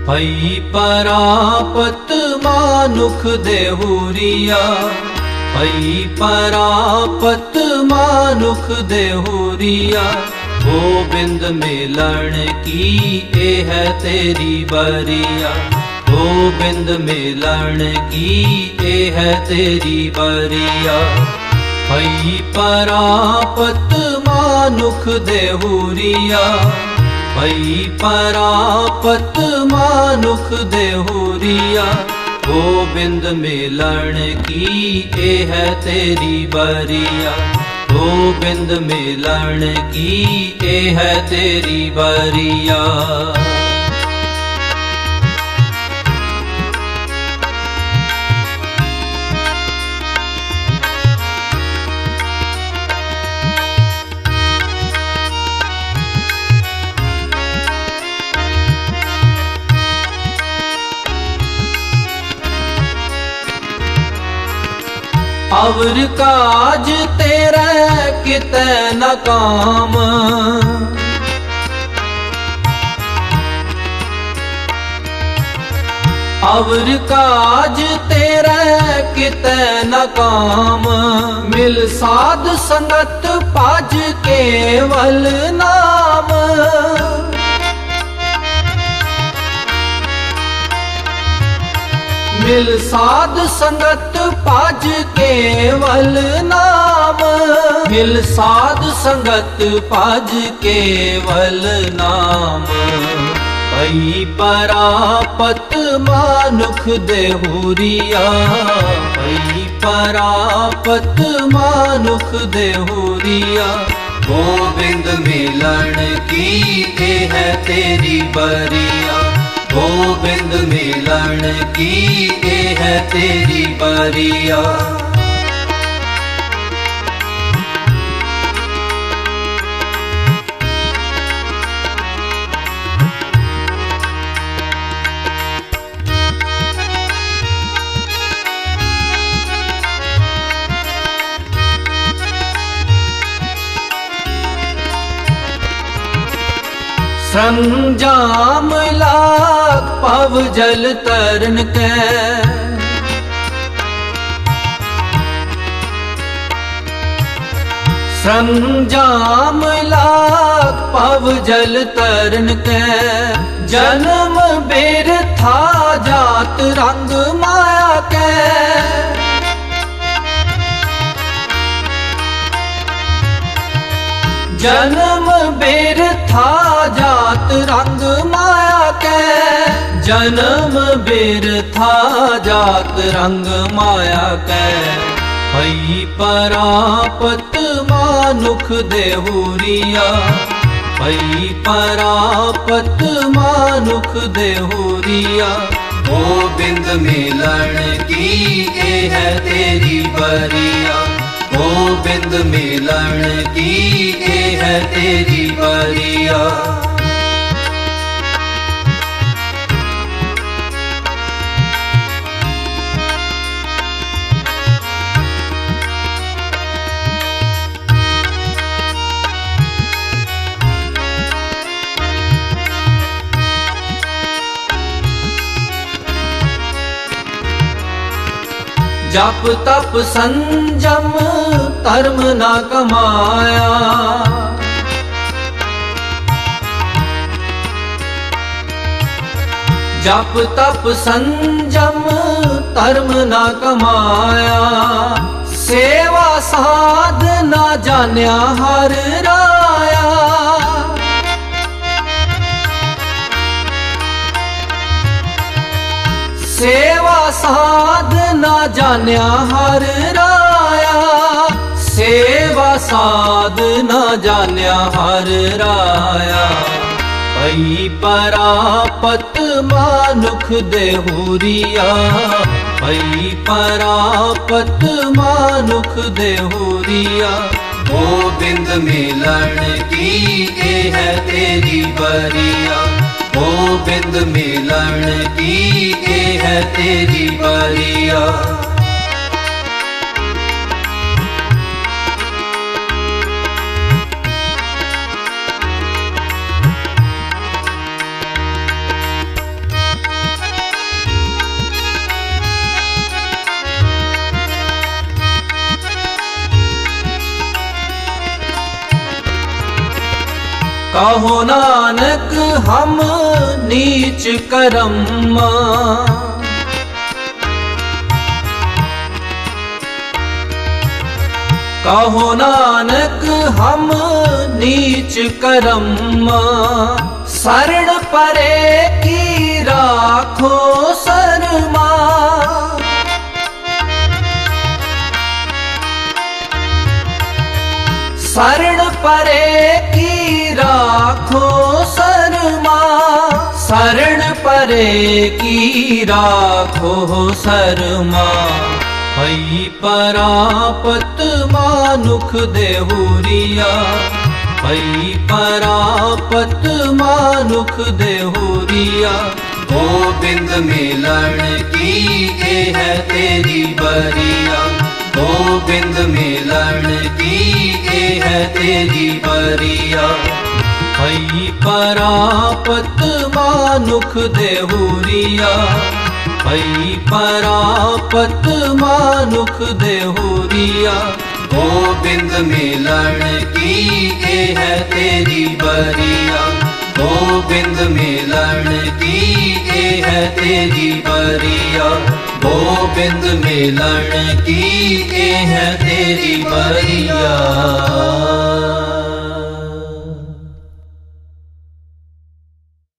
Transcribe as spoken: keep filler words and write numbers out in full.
भई परापत मानुख देहुरिया, भई परापत मानुख देहुरिया। गोबिंद मिलन की ए है तेरी बरिया, गोबिंद मिलन की ए है तेरी बरिया। भई परापत मानुख देहुरिया, भई परापत मानुख देहुरिया। गोबिंद मिलन की ए है तेरी बरिया, गोबिंद मिलन की ए है तेरी बरिया। अवर काज तेरे किते न काम, अवर काज तेरे किते न काम। मिल साध संगत पाज केवल नाम, मिल साध संगत पाज केवल नाम, मिल साध संगत पाज केवल नाम। भई परापत मानुख देहुरिया, भई परापत मानुख देहुरिया। गोबिंद मिलन की ए है तेरी बरिया, गोबिंद मिलन की ए है तेरी बरिया। संजाम लाग पव जल तरन के, संजाम लाग पव जल तरन के। जन्म बेर था जात रंग माया के, जन्म बेर था जात रंग माया के, जन्म बेर था जात रंग माया के। भई परापत मानुख देहुरिया, भई परापत मानुख देहुरिया। गोबिंद मिलन की ए है तेरी बरिया, गोबिंद मिलन की ए है तेरी बरिया। जप तप संजम धर्म न कमाया, जप तप संजम धर्म न कमाया। सेवा साध न जान्या हर राया, सेवा साध न जान्या हर राया, सेवा साध न जान्या हर राया। भई परापत मानुख देहुरिया, भई परापत मानुख देहुरिया। गोबिंद मिलन की ए है तेरी बरिया, गोबिंद मिलन की ए है तेरी बरिया। कहो नानक हम नीच करम। कहो नानक हम नीच करम। शरण परे की राखो शर्मा। शरण परे की राखो शर्मा। शरण परे की राखो शर्मा। हई परापत मानुख देहुरिया। हई परापत मानुख देहुरिया। गोविंद मिलन की ये है तेरी बरिया। गोविंद मिलन की ये है तेरी बरिया। हई परापत मानुख देहुरिया। हई परापत मानुख देहुरिया। गोविंद मिलन की ये है तेरी बरिया। गोविंद मिलन की ये है तेरी बरिया। गोविंद मिलन की ये है तेरी बरिया।